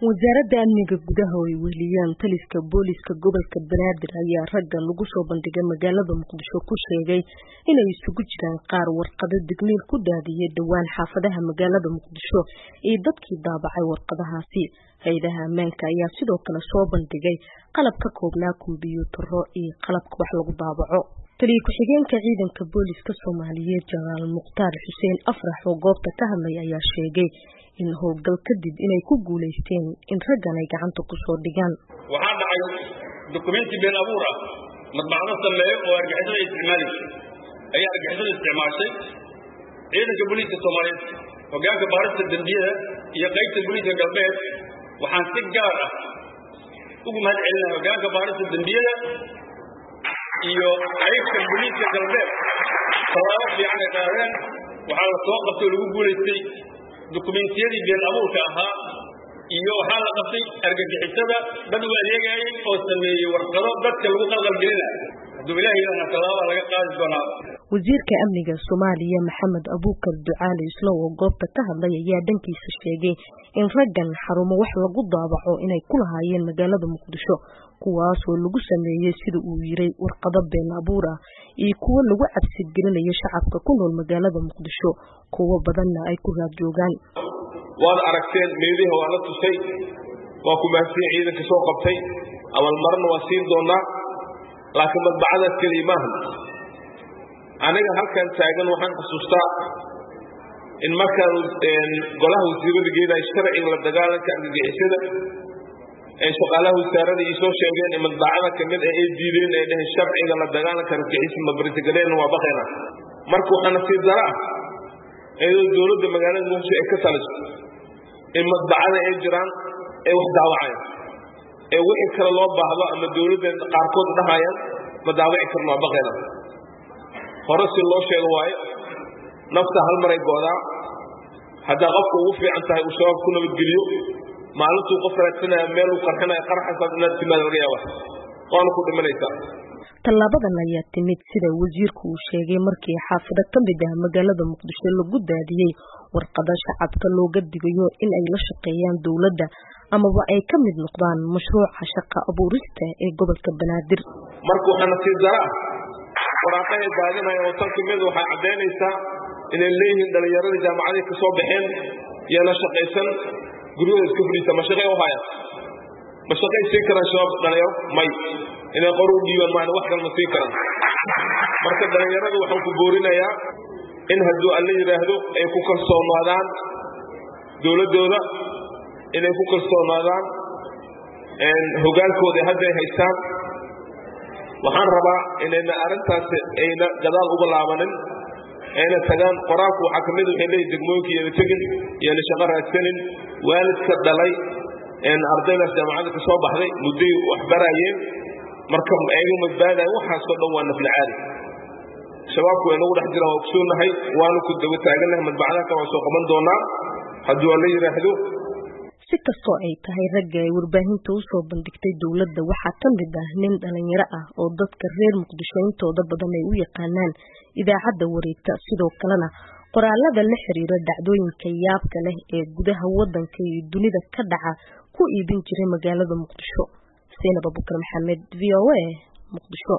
wasaaradda amniga gudaha oo ay weheliyaan taliska booliska gobolka Banaadir ayaa ragga lagu soo bandhigay magaalada Muqdisho ku sheegay inay isugu jiraan qaar warqado digniin ku daadiyay dhawaan xaafadaha magaalada Muqdisho ee dadkii daabacay warqadahaasi. Hay'adaha ammaanka ayaa sidoo kale soo bandhigay qalab ka koobnaa kumbiyuutarro iyo qalabka wax lagu daabaco. Taliye ku-xigeenka ciidanka booliska Soomaaliyeed Jalaal Muqtaar Xuseen Afrax oo goobta ka hadlay ayaa sheegay in howlgal kadib inay ku guuleysteen in raggan ay gacanta ku soo dhigaan. Waxaa dhacay dukumeenti been abuur ah madbacado sameeyo oo argixisada isticmaashay ciidanka booliska Soomaaliyeed hoggaanka baarista dambiyada iyo qaybta booliska galbeed waxaan si gaar ah ugu mahadcelinayaa hoggaanka baarista dambiyada iyo qaybta booliska galbeed tallaabo fiican ay qaadeen. waxaa la soo qabtay lagu guuleystay dukumeentiyadii been abuurka ahaa iyo waxaa la qabtay argagixisada dad u adeegayay oo sameeyay warqado dadka lagu qalqalgelinayo. hadduu ilaahay yidhaahdo tallaabo laga qaadi doonaa. wasiirka amniga Soomaaliya Maxamed Abuukar Ducaale Islow oo goobta ka hadlay ayaa dhankiisa sheegay in raggan xarumo wax lagu daabaco inay ku lahaayeen magaalada Muqdisho kuwaas oo lagu sameeyay sida uu yiri warqado been abuur ah iyo kuwa lagu cabsi gelinayo shacabka ku nool magaalada Muqdisho kuwa badanna ay ku raad joogaan. waad aragteen meediyaha waa la tusay waa ku mahadsan ciidanka soo qabtay awal marna waa siin doonaa laakiin madbacadaas kaliya maaha. aniga halkan taagan waxaan xasuustaa in markaan golaha wasiirada geeday sharciga la dagaalanka argagixisada ay shaqaalaha wasaaradda ii soo sheegeen in madbacada kamid ay diideen ay dhahay sharciga la dagaalanka argagixisada ma bartagaleen waa baqayna. marka waxaan si dara ayuu dawladda magaalada Muqdisho ay ka taliso in madbacada ay jiraan ay wax daawacayaan ee wixii kale loo baahdo ama dawladda qaarkood dhahayaan ma daawici karno waa baqayna. hore si loo sheego waayo nafta hal mar ay goodaa hadda qofku ugu fiican tahay uu shabaab ku nabadgeliyo maalintuu qof raadsanaya meel uu qarxinayo qarxasaas inaad timaado laga yaaba waana ku dhimanaysaa. tallaabadan ayaa timid sida wasiirku uu sheegay markii xaafado ka mid ah magaalada Muqdisho lagu daadiyay warqado shacabka looga digayo in ay la shaqeeyaan dawladda amaba ay ka mid noqdaan mashruuca shaqo abuurista ee gobolka Banaadir. marka waxaan si dara waraaqay baadinaya oo tan kamid waxay cadeynaysaa inay leeyihiin dhalinyarada jaamacadaha ka soo baxeen iyo la shaqeysan guriyada iska fadhiisa ma shaqay u haya ma shaqay si kara shabaab dhalinyaro may inay qoru dhiiban maana wax kale ma sii karaan. marka dhalinyaradu waxaan ku boorinayaa in hadduu alla yiraahdo ay ku kalsoonaadaan dawladooda inay ku kalsoonaadaan hogaankooda hadda ay haystaan. waxaan rabaa inayna arrintaas ayna gadaal uga laabanin ayna tagaan qoraalku waxaa kamid waxay leeyihiin degmooyinka iyo tegin iyo la shaqo raadsanin waalidka dhalay ardaydaas jaamacadda ka soo baxday mudday wax barayeen marka ayagu madbaadaya waxaasoo dhan waa nafli caadi. shabaabku way nagu dhex jiraan waa ogsoonahay waanu ku daba taaganahay madbacadaha kale waa soo qaban doonaa hadduu alla yiraahdo. si kastoo ay tahay ragga ay warbaahinta u soo bandhigtay dawladda waxaa ka mid ah nin dhalinyaro ah oo dadka reer Muqdisho intooda badan ay u yaqaanaan idaacadda wareegta sidoo kalena qoraalada la xiriira dhacdooyinka yaabka leh ee gudaha waddanka iyo dunida ka dhaca ku iibin jiray magaalada Muqdisho. Seenab Abuukar Maxamed VOA Muqdisho.